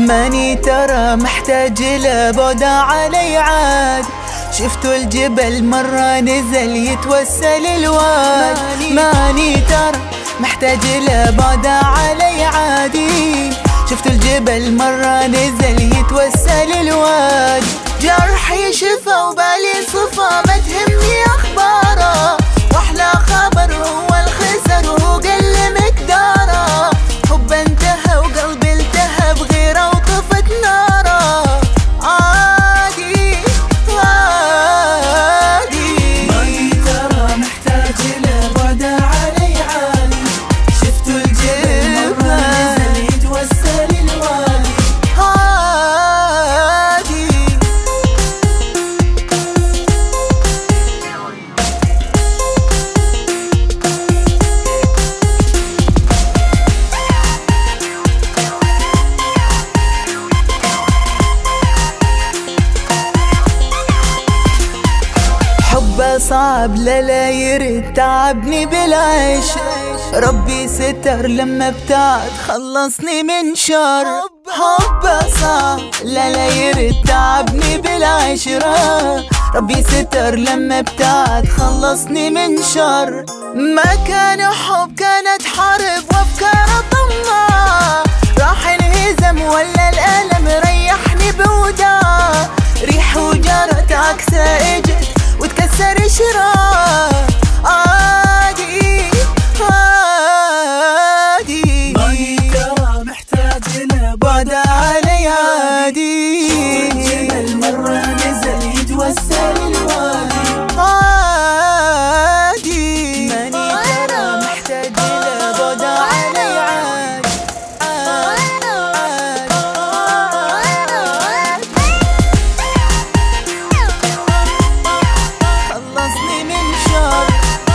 ماني ترى محتاج لبعد علي عاد. شفتوا الجبل مرة نزل يتوسل الوادي. ماني ترى محتاج لبعد علي عادي. شفتوا الجبل مرة نزل يتوسل الوادي. جرحي شفا وبالي صفا ما تهمني أخباره، وأحلى خبر هو الخسر وهو قل مقداره. حب انتهى وقلبي التهى بغيره وطفت ناره. عادي عادي ماني ترى محتاج لبعد علي عادي. شفتوا الجبل مرة نزل يتوسل الوادي. عادي حبه صعب لا يرد تعبني بالعيش. ربي ستر لما ابتعد خلصني من شر. حبه صعب لا يرد تعبني بالعشرة. ربي ستر لما ابتعد خلصني من شر. ما كان حب كانت حرب وافكار طماع. راح انهزم ولا الألم ريحني بوداع. ريح وجرت عكسها اجت وتكسر شراع. عادي عادي ماني ترى محتاج لبعد علي عادي. الجبل مرة نزل يتوسل الوادي. عادي ماني ترى محتاج لبعد علي عادي. خلصني من شر.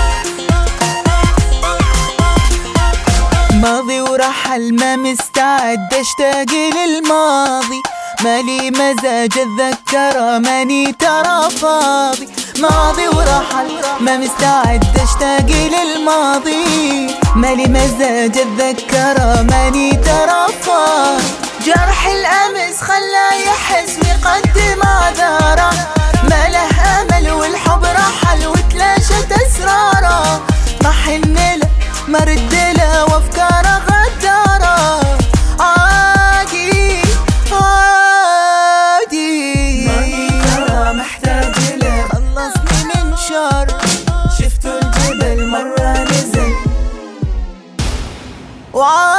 ماضي ورحل ما مستعد اشتاق للماضي. مالي مزاج اتذكره ماني ترى فاضي. ماضي ورحل ما مستعد اشتاق للماضي. مالي مزاج اتذكره ماني ترى فاضي. جرح الامس خلاه يحس ويقدم اعذاره. ما له امل والحب رحل وتلاشت اسراره. ما حن له ما رد له وافكاره غداره. عادي عادي ماني ترى محتاج له. خلصني من شر. شفتوا الجبل مرة نزل وعادي